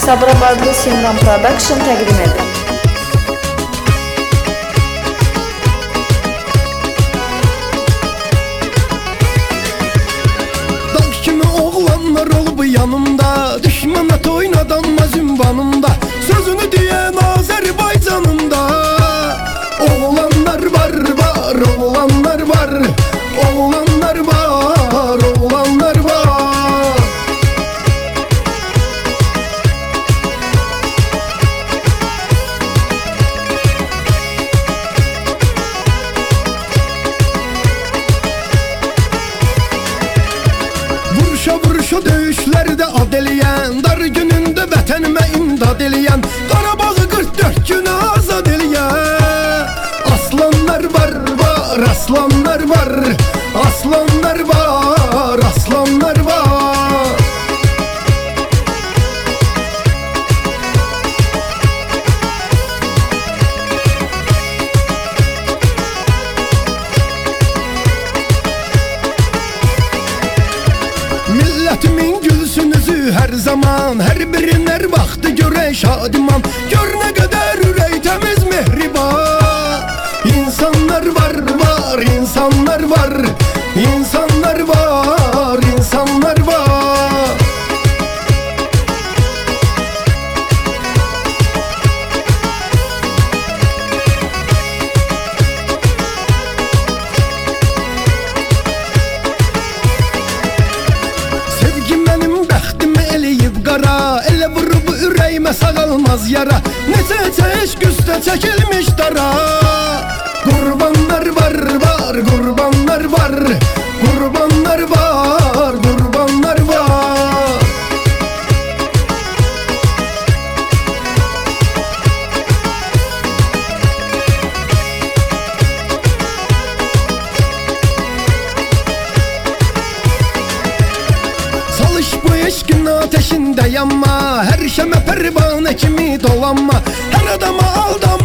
Sabirabadlı Simran Production təqdim edir. Dağ kimi oğlanlar olub yanımda, düşmənət oynadanmaz ünvanımda, sözünü deyən Azərbaycanımda. Oğlanlar var, oğlanlar var, oğlanlar var, oğlanlar var. Vuruşa döyüşlərdə ad eləyən, dar günündə vətənimə imdad eləyən, Qarabağı 44 günə azad eləyən. Aslanlar var, aslanlar var, aslanlar var, aslanlar var. Milletimin gülsün üzü her zaman, her birinin her vaxtı görək şadiman. Gör nə qədər ürək təmiz mehriban. İnsanlar var, insanlar var, insanlar var, insanlar var. Sevgi mənim bəxtimi eləyib qara, elə vurub ürəyimə sağalmaz yara. Necə eşq üstə çəkilmiş dara. Qurbanlar var, qurbanlar var, qurbanlar var, qurbanlar var. Çalış bu eşkin ateşində yanma, hər şəmə pərvanə kimi dolanma, hər adama aldama.